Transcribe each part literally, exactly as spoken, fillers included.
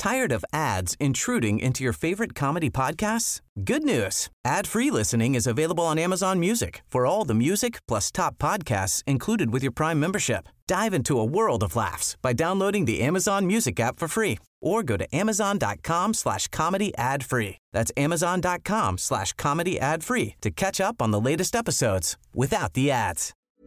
Tired of ads intruding into your favorite comedy podcasts? Good news. Ad-free listening is available on Amazon Music for all the music plus top podcasts included with your Prime membership. Dive into a world of laughs by downloading the Amazon Music app for free or go to amazon.com slash comedy ad free. That's amazon.com slash comedy ad free to catch up on the latest episodes without the ads.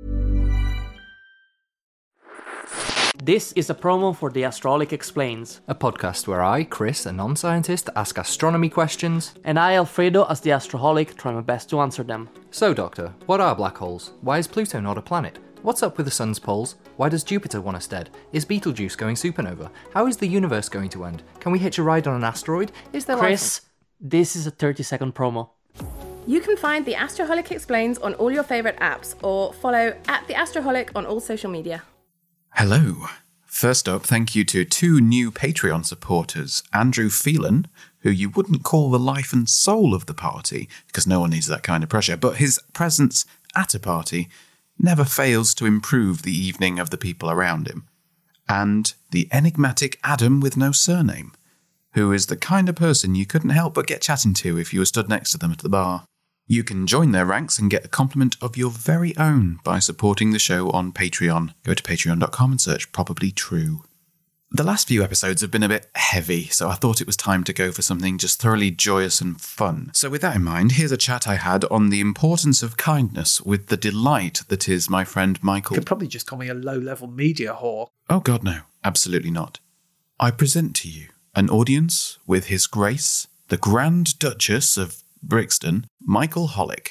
This is a promo for The Astrologic Explains, a podcast where I, Chris, a non-scientist, ask astronomy questions. And I, Alfredo, as the Astroholic, try my best to answer them. So, Doctor, what are black holes? Why is Pluto not a planet? What's up with the sun's poles? Why does Jupiter want us dead? Is Betelgeuse going supernova? How is the universe going to end? Can we hitch a ride on an asteroid? Is there Chris, life... this is a thirty-second promo. You can find The Astroholic Explains on all your favourite apps or follow at The Astroholic on all social media. Hello. First up, thank you to two new Patreon supporters, Andrew Phelan, who you wouldn't call the life and soul of the party, because no one needs that kind of pressure, but his presence at a party never fails to improve the evening of the people around him. And the enigmatic Adam with no surname, who is the kind of person you couldn't help but get chatting to if you were stood next to them at the bar. You can join their ranks and get a compliment of your very own by supporting the show on Patreon. Go to patreon dot com and search Probably True. The last few episodes have been a bit heavy, so I thought it was time to go for something just thoroughly joyous and fun. So with that in mind, here's a chat I had on the importance of kindness with the delight that is my friend Michael. You could probably just call me a low-level media whore. Oh God, no. Absolutely not. I present to you an audience with His Grace, the Grand Duchess of Brixton, Michael Holick.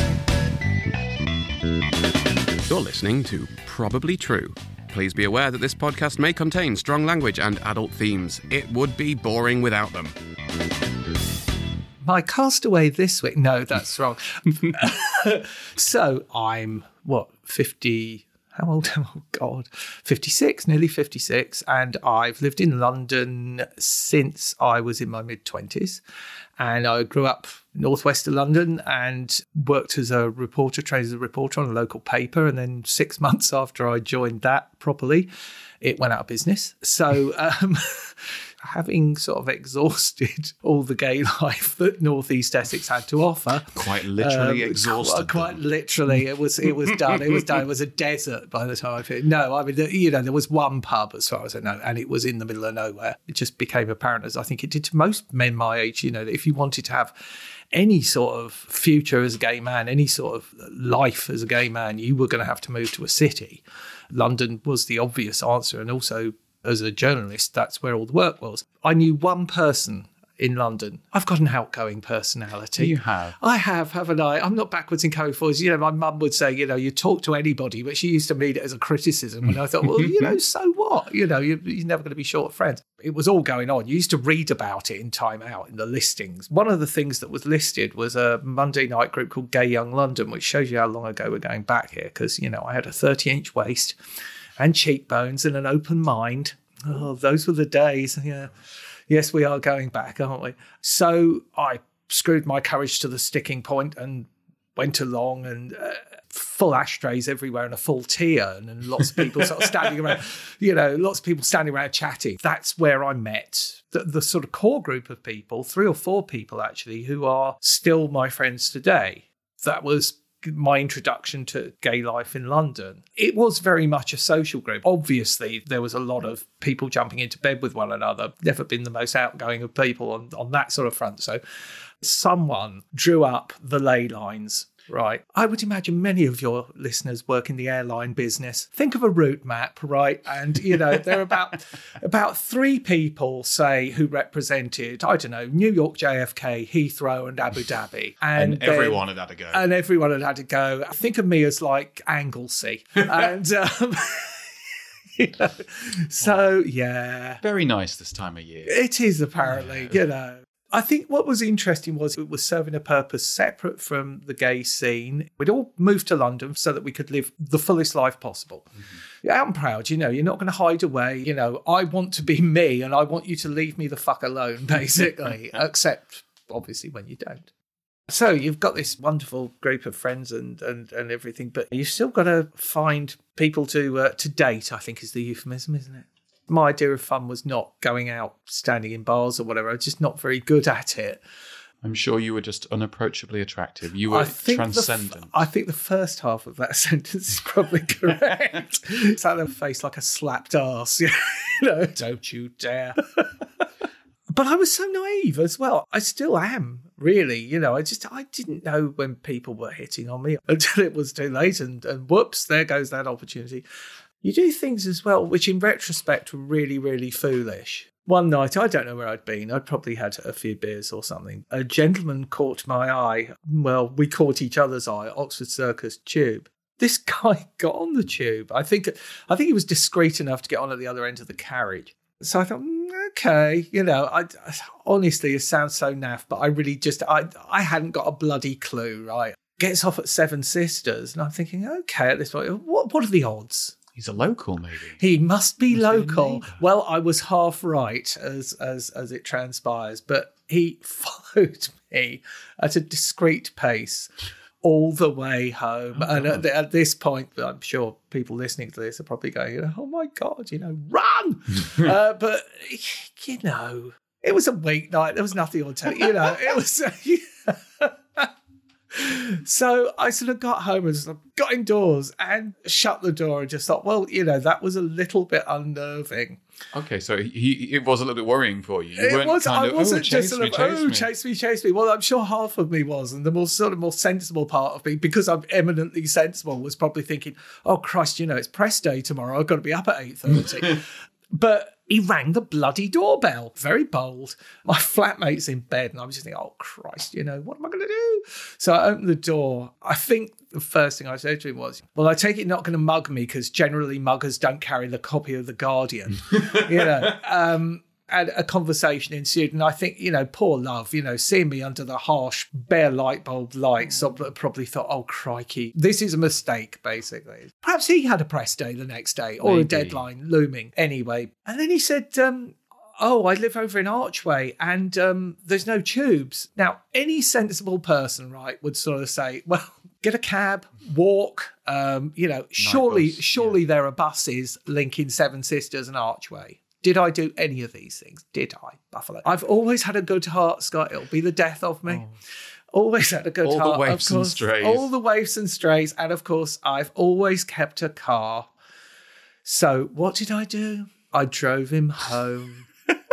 You're listening to Probably True. Please be aware that this podcast may contain strong language and adult themes. It would be boring without them. My castaway this week. No, that's wrong. So I'm, what, fifty... How old am I? Oh, God. fifty-six, nearly fifty-six. And I've lived in London since I was in my mid-twenties. And I grew up northwest of London and worked as a reporter, trained as a reporter on a local paper. And then six months after I joined that properly, it went out of business. So um, having sort of exhausted all the gay life that Northeast Essex had to offer. Quite literally um, exhausted. Quite, quite literally. It was it was done. It was done. It was a desert by the time I finished. No, I mean, the, you know, there was one pub as far as I know, and it was in the middle of nowhere. It just became apparent, as I think it did to most men my age, you know, that if you wanted to have any sort of future as a gay man, any sort of life as a gay man, you were going to have to move to a city. London was the obvious answer. And also, as a journalist, that's where all the work was. I knew one person in London. I've got an outgoing personality. You have? I have, haven't I? I'm not backwards and going forwards. You know, my mum would say, you know, you talk to anybody, but she used to mean it as a criticism. And I thought, well, you know, so what? You know, you, you're never going to be short of friends. It was all going on. You used to read about it in Time Out, in the listings. One of the things that was listed was a Monday night group called Gay Young London, which shows you how long ago we're going back here. Because, you know, I had a thirty-inch waist and cheekbones and an open mind. Oh, those were the days, yeah. Yes, we are going back, aren't we? So I screwed my courage to the sticking point and went along, and uh, full ashtrays everywhere and a full tea urn and lots of people sort of standing around, you know, lots of people standing around chatting. That's where I met the, the sort of core group of people, three or four people actually, who are still my friends today. That was my introduction to gay life in London. It was very much a social group. Obviously, there was a lot of people jumping into bed with one another. Never been the most outgoing of people on, on that sort of front. So someone drew up the ley lines, right? I would imagine many of your listeners work in the airline business. Think of a route map, right? And, you know, there are about, about three people, say, who represented, I don't know, New York, J F K, Heathrow and Abu Dhabi. And, and then, everyone had had to go. And everyone had had to go. Think of me as like Anglesey. And... Um, you know, so, yeah. Very nice this time of year. It is, apparently, yeah. You know. I think what was interesting was it was serving a purpose separate from the gay scene. We'd all moved to London so that we could live the fullest life possible. Mm-hmm. Out and proud, you know, you're not going to hide away. You know, I want to be me and I want you to leave me the fuck alone, basically, except obviously when you don't. So you've got this wonderful group of friends and, and, and everything, but you've still got to find people to uh, to date, I think is the euphemism, isn't it? My idea of fun was not going out, standing in bars or whatever. I was just not very good at it. I'm sure you were just unapproachably attractive. You were I think transcendent. The, I think the first half of that sentence is probably correct. It's had a face like a slapped arse. You know, don't you dare. But I was so naive as well. I still am, really. You know, I just, I didn't know when people were hitting on me until it was too late. And, and whoops, there goes that opportunity. You do things as well, which in retrospect were really, really foolish. One night, I don't know where I'd been. I'd probably had a few beers or something. A gentleman caught my eye. Well, we caught each other's eye at Oxford Circus Tube. This guy got on the tube. I think, I think he was discreet enough to get on at the other end of the carriage. So I thought, mm, okay, you know, I, I honestly, it sounds so naff, but I really just, I, I hadn't got a bloody clue, right? Gets off at Seven Sisters, and I'm thinking, okay, at this point, what, what are the odds? He's a local, maybe. He must be Must local. be Well, I was half right, as as as it transpires, but he followed me at a discreet pace all the way home. Oh, and at, the, at this point, I'm sure people listening to this are probably going, oh my God, you know, run! uh, but, you know, it was a weeknight. There was nothing on telly. You know, it was... So I sort of got home and sort of got indoors and shut the door and just thought, well, you know, that was a little bit unnerving. Okay, so he, it was a little bit worrying for you. You it weren't was, kind I of, wasn't oh, just chase sort me, of, chase oh, me. chase me, chase me. Well, I'm sure half of me was. And the more sort of more sensible part of me, because I'm eminently sensible, was probably thinking, oh, Christ, you know, it's press day tomorrow. I've got to be up at eight thirty. But he rang the bloody doorbell. Very bold. My flatmate's in bed, and I was just thinking, oh, Christ, you know, what am I going to do? So I opened the door. I think the first thing I said to him was, well, I take it you're not going to mug me, because generally muggers don't carry the copy of The Guardian. you know, um, and a conversation ensued. And I think, you know, poor love, you know, seeing me under the harsh, bare light bulb lights, probably thought, oh, crikey, this is a mistake, basically. Perhaps he had a press day the next day, or Maybe. a deadline looming anyway. And then he said, um, oh, I live over in Archway and um, there's no tubes. Now, any sensible person, right, would sort of say, well, get a cab, walk, um, you know, surely, bus, surely yeah. there are buses linking Seven Sisters and Archway. Did I do any of these things? Did I, Buffalo? I've always had a good heart, Scott. It'll be the death of me. Oh. Always had a good all heart. All the waifs and strays. All the waifs and strays. And of course, I've always kept a car. So what did I do? I drove him home.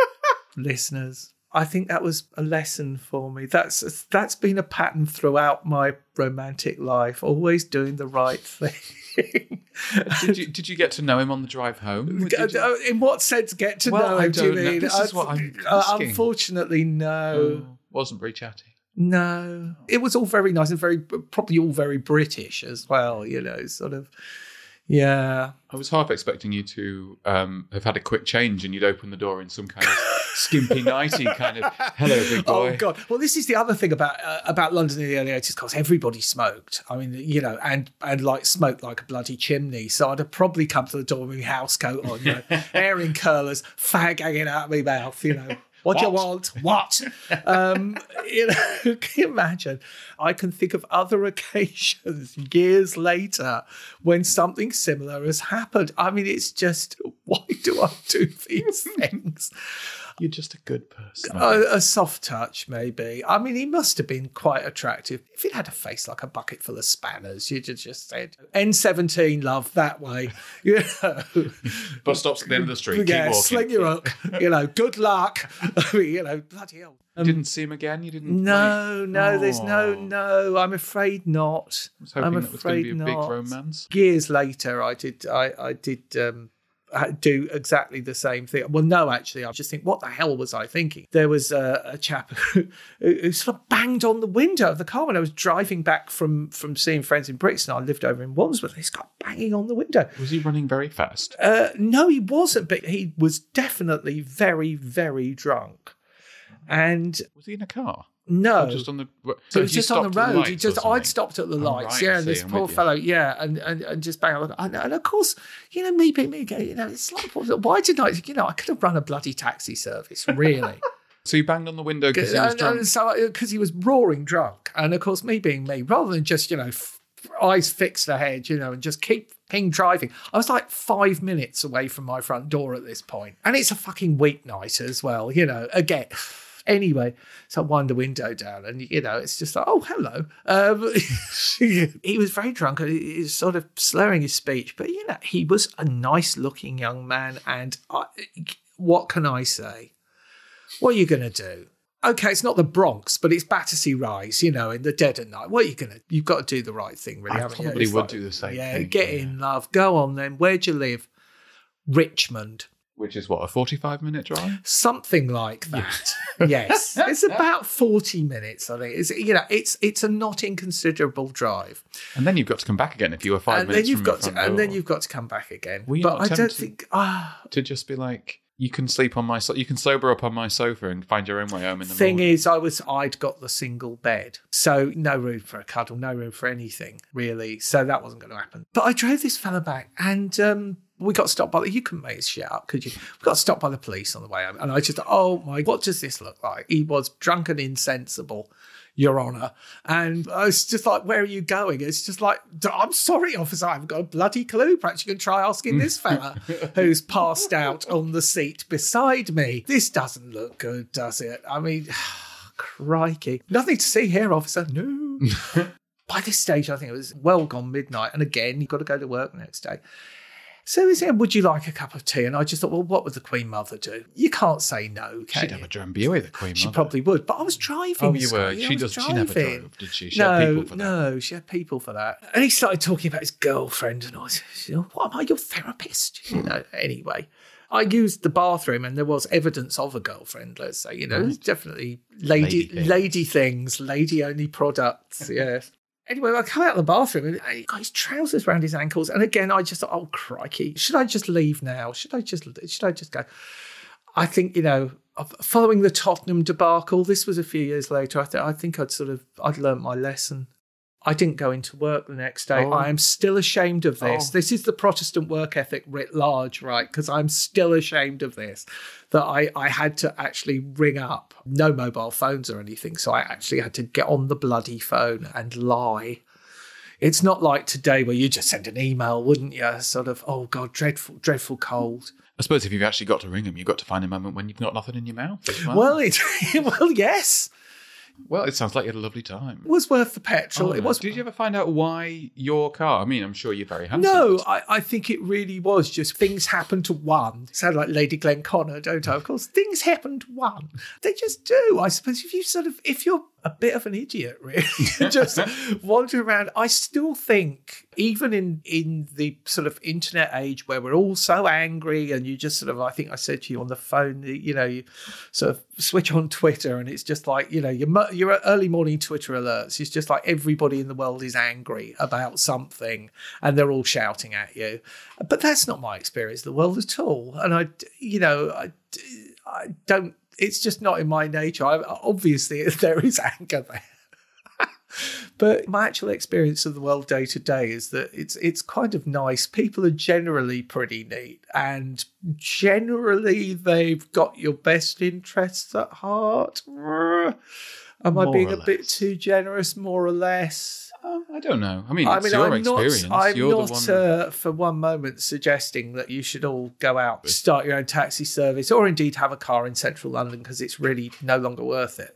Listeners, I think that was a lesson for me. That's that's been a pattern throughout my romantic life. Always doing the right thing. did you did you get to know him on the drive home? In what sense, get to well, know I him? Do you don't know. mean? This is what I'm asking. Uh, unfortunately, no. Oh, wasn't very chatty. No, it was all very nice and very probably all very British as well. You know, sort of. Yeah. I was half expecting you to um, have had a quick change and you'd open the door in some kind of skimpy nighty kind of, hello, big boy. Oh, God. Well, this is the other thing about uh, about London in the early eighties, because everybody smoked. I mean, you know, and and like smoked like a bloody chimney. So I'd have probably come to the door with my house coat on, you know, hair in curlers, fag hanging out of my mouth, you know. What do you want? What? um, you know, can you imagine? I can think of other occasions years later when something similar has happened. I mean, it's just, why do I do these things? You're just a good person. A, a soft touch, maybe. I mean, he must have been quite attractive. If he'd had a face like a bucket full of spanners, you'd have just said, N seventeen, love, that way. You know. Bus stops at the end of the street. Yeah, keep walking. sling your hook. You know, good luck. I mean, you know, bloody hell. Um, didn't see him again? You didn't? No, like, no, there's no, oh. no. I'm afraid not. I was hoping I'm that was going to be a afraid big not. romance. Years later, I did, I, I did um, do exactly the same thing. Well, no, actually, I just think, what the hell was I thinking? There was a, a chap who, who sort of banged on the window of the car when I was driving back from, from seeing friends in Brixton. I lived over in Wandsworth. This guy banging on the window. Was he running very fast? Uh, no, he wasn't, but he was definitely very, very drunk. And was he in a car? No, or just on the. So so he was just on the road. He just, I'd stopped at the Oh, lights, right, yeah. I And see, this I'm poor with you. fellow, yeah, and, and and just bang on. And, and of course, you know, me being me, you know, it's like, why didn't I? You know, I could have run a bloody taxi service, really. So you banged on the window because he was and, drunk. and so because he was roaring drunk, and of course, me being me, rather than just you know. F- eyes fixed ahead, you know, and just keep ping driving. I was like five minutes away from my front door at this point. And it's a fucking weeknight as well, you know, again. Anyway, so I wind the window down and, you know, it's just like, oh, hello. Um, he was very drunk and he was sort of slurring his speech. But, you know, he was a nice looking young man. And I, what can I say? What are you going to do? Okay, it's not the Bronx, but it's Battersea Rise, you know, in the dead of night. What are you going to, you've got to do the right thing, really, I haven't you? probably It's would like, do the same yeah, thing. get yeah. in, love. Go on then. Where'd you live? Richmond. Which is what, a forty-five minute drive? Something like that. Yes. It's about forty minutes, I think. It's, you know, it's it's a not inconsiderable drive. And then you've got to come back again if you were five and minutes then you've from got your to, front And then door. you've got to come back again. Were you But not I don't tempted think... Ah, to just be like, you can sleep on my... So- you can sober up on my sofa and find your own way home in the thing morning. is, I was I'd got the single bed, so no room for a cuddle, no room for anything really. So that wasn't going to happen. But I drove this fella back, and um, we got stopped by the. You couldn't make this shit up, could you? We got stopped by the police on the way home, and I just, oh my, what does this look like? He was drunk and insensible, Your Honour. And I was just like, where are you going? It's just like, I'm sorry, officer, I haven't got a bloody clue. Perhaps you can try asking this fella who's passed out on the seat beside me. This doesn't look good, does it? I mean, crikey. Nothing to see here, officer. No. By this stage, I think it was well gone midnight. And again, you've got to go to work the next day. So he said, would you like a cup of tea? And I just thought, well, what would the Queen Mother do? You can't say no, can She'd you? have a Drambuie, the Queen She Mother. probably would, but I was driving. Oh, you Scott, were. yeah, She I was does. She never driving. drove, did she? She no, had people for that. no, she had people for that. And he started talking about his girlfriend, and I was, you know, what am I, your therapist? You know, anyway. I used the bathroom and there was evidence of a girlfriend, let's say, you know, there's definitely lady, Lady things. lady things, lady only products, yes. Anyway, I come out of the bathroom and he got his trousers around his ankles. And again, I just thought, oh, crikey, should I just leave now? Should I just, should I just go? I think, you know, following the Tottenham debacle, this was a few years later, I, th- I think I'd sort of, I'd learnt my lesson. I didn't go into work the next day. Oh. I am still ashamed of this. Oh. This is the Protestant work ethic writ large, right? Because I'm still ashamed of this, that I, I had to actually ring up. No mobile phones or anything. So I actually had to get on the bloody phone and lie. It's not like today where you just send an email, wouldn't you? Sort of, oh God, dreadful, dreadful cold. I suppose if you've actually got to ring them, you've got to find a moment when you've got nothing in your mouth as well. Well, it, well, yes. Well, it sounds like you had a lovely time. It was worth the petrol. Oh, it was. Did you ever find out why your car? I mean, I'm sure you're very handsome. No, but- I, I think it really was just things happened to one. Sound like Lady Glenconnor, don't I? Of course, things happen to one. They just do. I suppose if you sort of, if you're a bit of an idiot, really, just wander around. I still think, even in, in the sort of internet age where we're all so angry and you just sort of, I think I said to you on the phone, you know, you sort of switch on Twitter and it's just like, you know, your, your early morning Twitter alerts. It's just like everybody in the world is angry about something and they're all shouting at you. But that's not my experience of the world at all. And I, you know, I, I don't, it's just not in my nature. I, obviously, there is anger there. But my actual experience of the world day to day is that it's it's kind of nice. People are generally pretty neat and generally they've got your best interests at heart. Am I More being or a bit less. too generous, more or less? Um, I don't know. I mean, I it's mean, your I'm experience. not, I'm You're not the one. uh, for one moment suggesting that you should all go out, start your own taxi service, or indeed have a car in central London because it's really no longer worth it.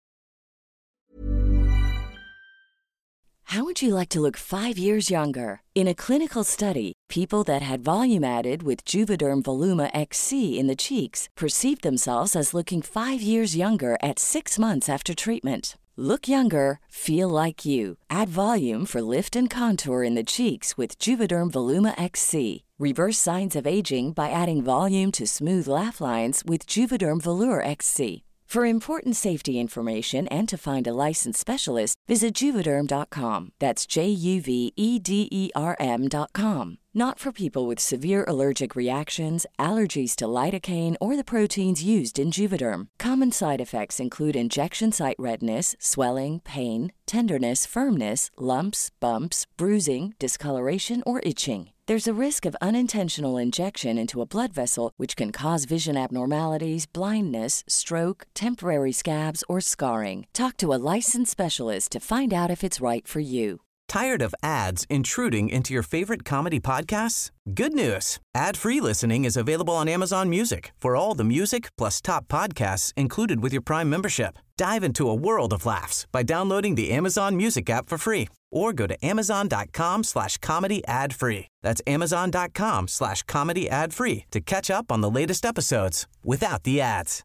How would you like to look five years younger? In a clinical study, people that had volume added with Juvederm Voluma X C in the cheeks perceived themselves as looking five years younger at six months after treatment. Look younger, feel like you. Add volume for lift and contour in the cheeks with Juvederm Voluma X C. Reverse signs of aging by adding volume to smooth laugh lines with Juvederm Volure X C. For important safety information and to find a licensed specialist, visit Juvederm dot com. That's J U V E D E R M dot com. Not for people with severe allergic reactions, allergies to lidocaine, or the proteins used in Juvederm. Common side effects include injection site redness, swelling, pain, tenderness, firmness, lumps, bumps, bruising, discoloration, or itching. There's a risk of unintentional injection into a blood vessel, which can cause vision abnormalities, blindness, stroke, temporary scabs, or scarring. Talk to a licensed specialist to find out if it's right for you. Tired of ads intruding into your favorite comedy podcasts? Good news. Ad-free listening is available on Amazon Music for all the music plus top podcasts included with your Prime membership. Dive into a world of laughs by downloading the Amazon Music app for free or go to amazon.com slash comedy ad free. That's amazon.com slash comedy ad free to catch up on the latest episodes without the ads.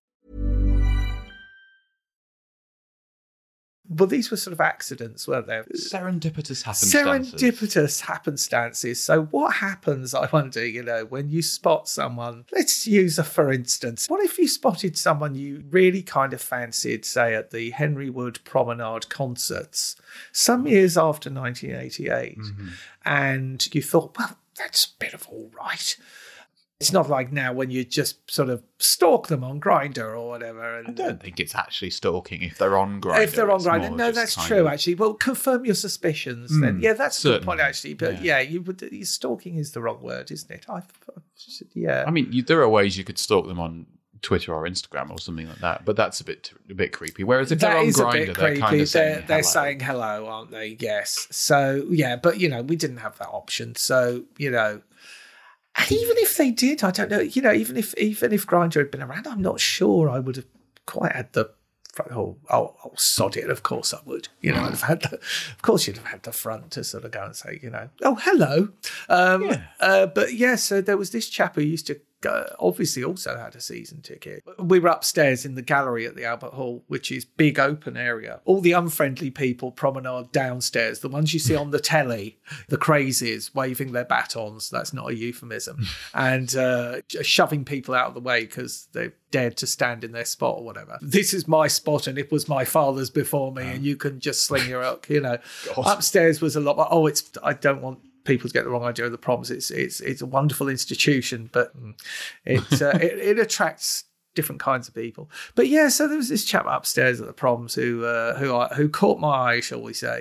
Well, these were sort of accidents, weren't they? Serendipitous happenstances. Serendipitous happenstances. So what happens, I wonder, you know, when you spot someone, let's use a for instance. What if you spotted someone you really kind of fancied, say, at the Henry Wood Promenade concerts, some years after nineteen eighty-eight, mm-hmm. and you thought, well, that's a bit of all right. It's not like now when you just sort of stalk them on Grindr or whatever. And, I don't think it's actually stalking if they're on Grindr. If they're on Grindr, no, that's true. Of... Actually, well, confirm your suspicions. Mm, then, yeah, that's certainly. A good point. Actually, but yeah, yeah you would. Stalking is the wrong word, isn't it? I, yeah. I mean, you, there are ways you could stalk them on Twitter or Instagram or something like that, but that's a bit a bit creepy. Whereas if that they're on is Grindr, a bit they're creepy. kind of saying they're, they're hello. saying hello, aren't they? Yes. So yeah, but you know, we didn't have that option. So you know. And even if they did, I don't know, you know, even if even if Grindr had been around, I'm not sure I would have quite had the, oh, oh, oh sod it, of course I would. You know, I'd have had the, of course you'd have had the front to sort of go and say, you know, oh, hello. Um, yeah. Uh, but yeah, so there was this chap who used to, go, obviously also had a season ticket. We were upstairs in the gallery at the Albert Hall, which is big open area. All the unfriendly people promenade downstairs, the ones you see on the telly, the crazies waving their batons, that's not a euphemism, and uh, shoving people out of the way because they've dared to stand in their spot or whatever. This is my spot and it was my father's before me, and you can just sling your hook, you know. God. Upstairs was a lot, oh, it's, I don't want people to get the wrong idea of the Proms. It's it's it's a wonderful institution, but it, uh, it it attracts different kinds of people. But yeah, so there was this chap upstairs at the Proms who uh, who I, who caught my eye, shall we say.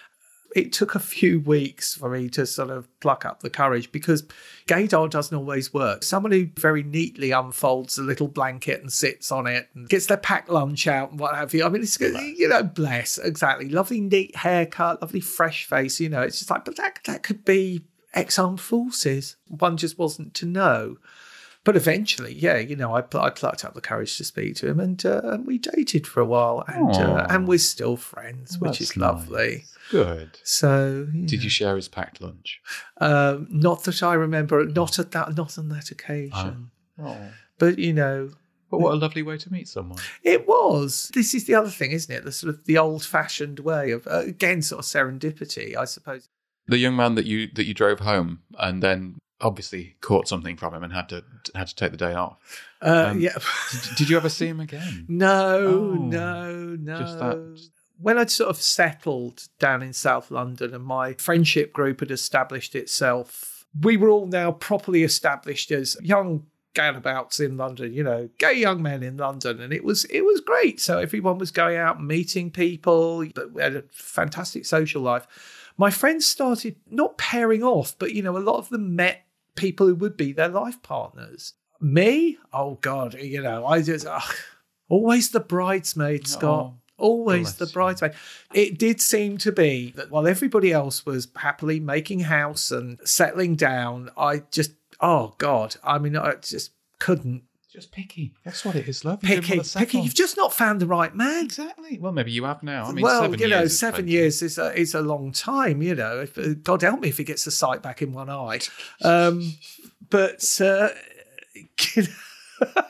It took a few weeks for me to sort of pluck up the courage because gaydar doesn't always work. Someone who very neatly unfolds a little blanket and sits on it and gets their packed lunch out and what have you. I mean, it's, you know, bless, exactly. Lovely neat haircut, lovely fresh face, you know. It's just like, but that, that could be ex-armed forces. One just wasn't to know. But eventually, yeah, you know, I, I plucked up the courage to speak to him, and uh, and we dated for a while, and uh, and we're still friends, well, which is lovely. Nice. Good. So, you did know. you share his packed lunch? Um, not that I remember. Not at that. Not on that occasion. Oh. Oh. But you know. But what a lovely way to meet someone. It was. This is the other thing, isn't it? The sort of the old-fashioned way of uh, again, sort of serendipity, I suppose. The young man that you that you drove home, and then. Obviously caught something from him and had to had to take the day off. Uh, um, yeah. did, did you ever see him again? No, oh, no, no. Just that. When I'd sort of settled down in South London and my friendship group had established itself, we were all now properly established as young gadabouts in London, you know, gay young men in London, and it was it was great. So everyone was going out and meeting people. But we had a fantastic social life. My friends started not pairing off, but you know, a lot of them met people who would be their life partners. Me? Oh, God, you know, I just, ugh, always the bridesmaid, Scott. Oh, always the bridesmaid. You. It did seem to be that while everybody else was happily making house and settling down, I just, oh, God, I mean, I just couldn't. Just picky. That's what it is, love. Picky, picky. You've just not found the right man. Exactly. Well, maybe you have now. I mean, well, seven you know, years seven is years is a, is a long time. You know, if, uh, God help me if he gets the sight back in one eye. Um, but uh, you know,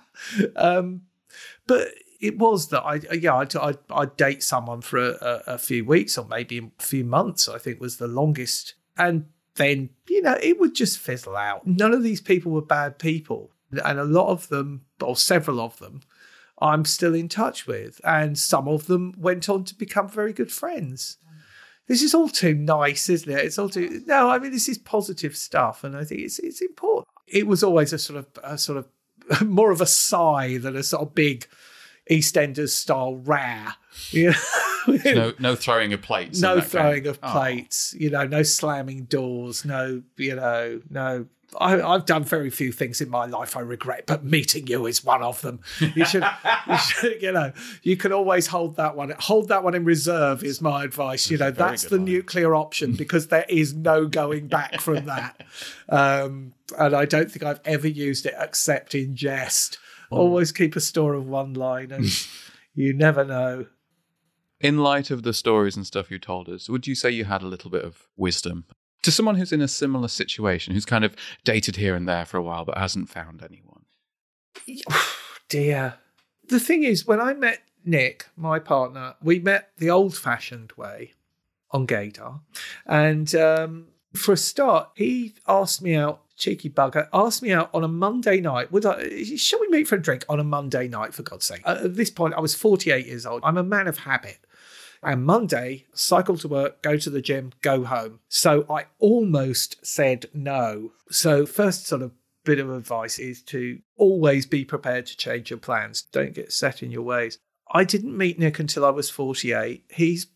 um, but it was that I yeah I'd, I'd, I'd date someone for a, a, a few weeks or maybe a few months. I think was the longest, and then you know it would just fizzle out. None of these people were bad people. And a lot of them, or several of them, I'm still in touch with. And some of them went on to become very good friends. This is all too nice, isn't it? It's all too... No, I mean, this is positive stuff. And I think it's it's important. It was always a sort of, a sort of more of a sigh than a sort of big EastEnders style rah. You know? no, no throwing of plates. No throwing of oh. plates. You know, no slamming doors. No, you know, no... I, I've done very few things in my life I regret, but meeting you is one of them. You should, you, should you know, you can always hold that one. Hold that one in reserve is my advice. You know, that's the line. Nuclear option, because there is no going back from that. Um, and I don't think I've ever used it except in jest. Oh. Always keep a store of one-liners. You never know. In light of the stories and stuff you told us, would you say you had a little bit of wisdom? To someone who's in a similar situation, who's kind of dated here and there for a while but hasn't found anyone. Dear. The thing is, when I met Nick, my partner, we met the old-fashioned way on Gaydar. And um, for a start, he asked me out, cheeky bugger, asked me out on a Monday night. Would I, shall we meet for a drink on a Monday night, for God's sake? Uh, at this point, I was forty-eight years old. I'm a man of habit. And Monday, cycle to work, go to the gym, go home. So I almost said no. So first sort of bit of advice is to always be prepared to change your plans. Don't get set in your ways. I didn't meet Nick until I was forty-eight. He's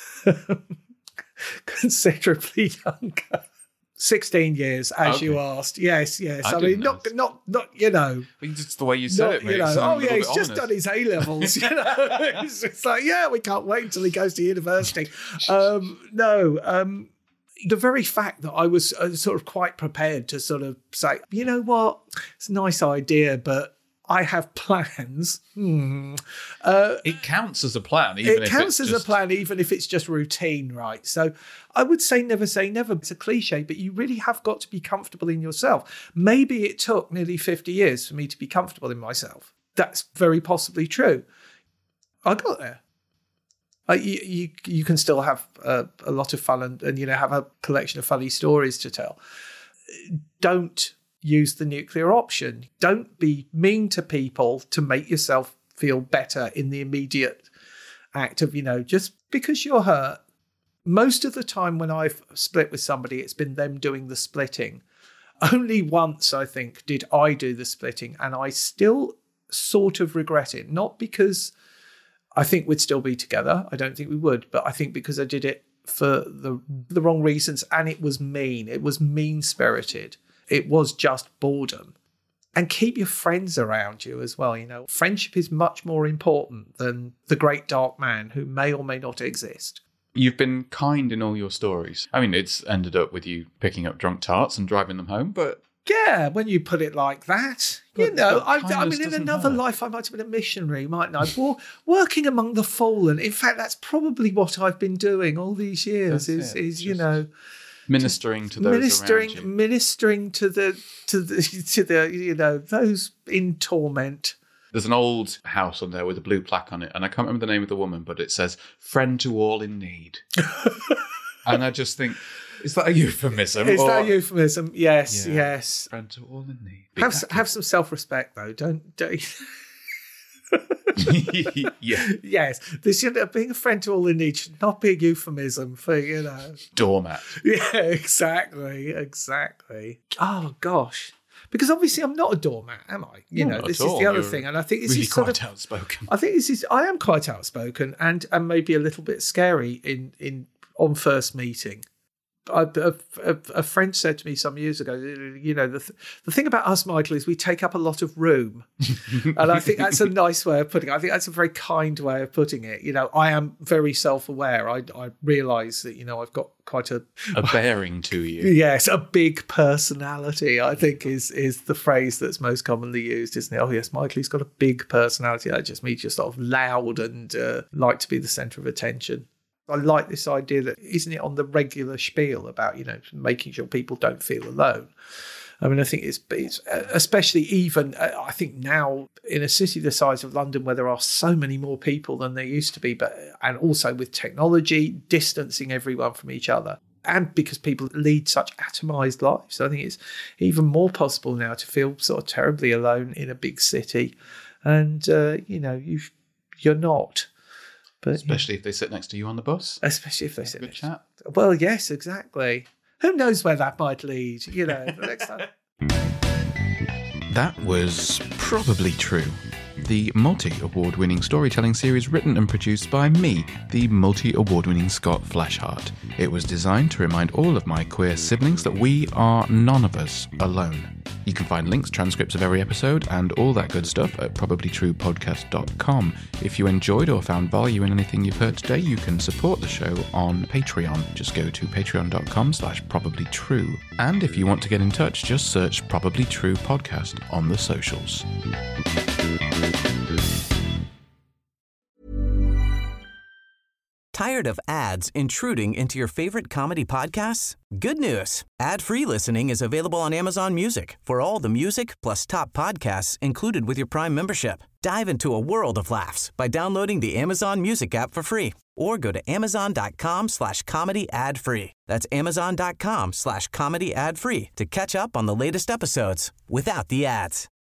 considerably younger. sixteen years, as okay. you asked. Yes, yes. I, I mean, not, not, not, you know. It's the way you said not, it, mate. You know, so oh, yeah, he's just done his A-levels, you know. it's, it's like, yeah, we can't wait until he goes to university. Um, no, um, the very fact that I was uh, sort of quite prepared to sort of say, you know what, it's a nice idea, but I have plans. Hmm. Uh, it counts as a plan. Even it if counts it's as just... a plan, even if it's just routine, right? So I would say never say never. It's a cliche, but you really have got to be comfortable in yourself. Maybe it took nearly fifty years for me to be comfortable in myself. That's very possibly true. I got there. Uh, you, you you can still have uh, a lot of fun and, and, you know, have a collection of funny stories to tell. Don't use the nuclear option. Don't be mean to people to make yourself feel better in the immediate act of, you know, just because you're hurt. Most of the time when I've split with somebody, it's been them doing the splitting. Only once, I think, did I do the splitting, and I still sort of regret it. Not because I think we'd still be together. I don't think we would, but I think because I did it for the the wrong reasons, and it was mean. It was mean-spirited. It was just boredom. And keep your friends around you as well. You know, friendship is much more important than the great dark man who may or may not exist. You've been kind in all your stories. I mean, it's ended up with you picking up drunk tarts and driving them home, but... Yeah, when you put it like that. But, you know, I, I mean, in another hurt. life, I might have been a missionary, mightn't I? War, working among the fallen. In fact, that's probably what I've been doing all these years, that's is, is you know... Ministering to those ministering, around you. Ministering to the, to the, to the, you know, those in torment. There's an old house on there with a blue plaque on it, and I can't remember the name of the woman, but it says, "Friend to all in need." And I just think, is that a euphemism? Is or... that a euphemism? Yes, yeah. yes. Friend to all in need. Have, have some self-respect, though. Don't... don't... yeah. Yes. This, you know, being a friend to all in need should not be a euphemism for, you know... doormat. Yeah, exactly. Exactly. Oh, gosh. Because obviously I'm not a doormat, am I? You no, know, this is the other You're thing. And I think this really is sort quite of... outspoken. I think this is... I am quite outspoken and, and maybe a little bit scary in, in on first meeting. A, a, a friend said to me some years ago, you know, the, th- the thing about us, Michael, is we take up a lot of room. And I think that's a nice way of putting it. I think that's a very kind way of putting it. You know, I am very self-aware. I, I realise that, you know, I've got quite a... A bearing to you. Yes, a big personality, I think is is the phrase that's most commonly used, isn't it? Oh, yes, Michael, he's got a big personality. That just means you're sort of loud and uh, like to be the centre of attention. I like this idea that, isn't it on the regular spiel about, you know, making sure people don't feel alone. I mean, I think it's, it's especially even, I think now in a city the size of London where there are so many more people than there used to be, but and also with technology distancing everyone from each other. And because people lead such atomised lives, I think it's even more possible now to feel sort of terribly alone in a big city. And, uh, you know, you you're not. But, especially yeah. if they sit next to you on the bus. Especially if they Have sit a good next chat. To... Well, yes, exactly. Who knows where that might lead, you know, the next time. That was probably true. the multi-award-winning storytelling series written and produced by me, the multi-award-winning Scott Fleshart. It was designed to remind all of my queer siblings that we are none of us alone. You can find links, transcripts of every episode, and all that good stuff at probably true podcast dot com. If you enjoyed or found value in anything you've heard today, you can support the show on Patreon. Just go to patreon dot com slash probably true. And if you want to get in touch, just search Probably True Podcast on the socials. Tired of ads intruding into your favorite comedy podcasts? Good news. Ad-free listening is available on Amazon Music for all the music plus top podcasts included with your Prime membership. Dive into a world of laughs by downloading the Amazon Music app for free or go to amazon.com slash comedy ad free. That's amazon.com slash comedy ad free to catch up on the latest episodes without the ads.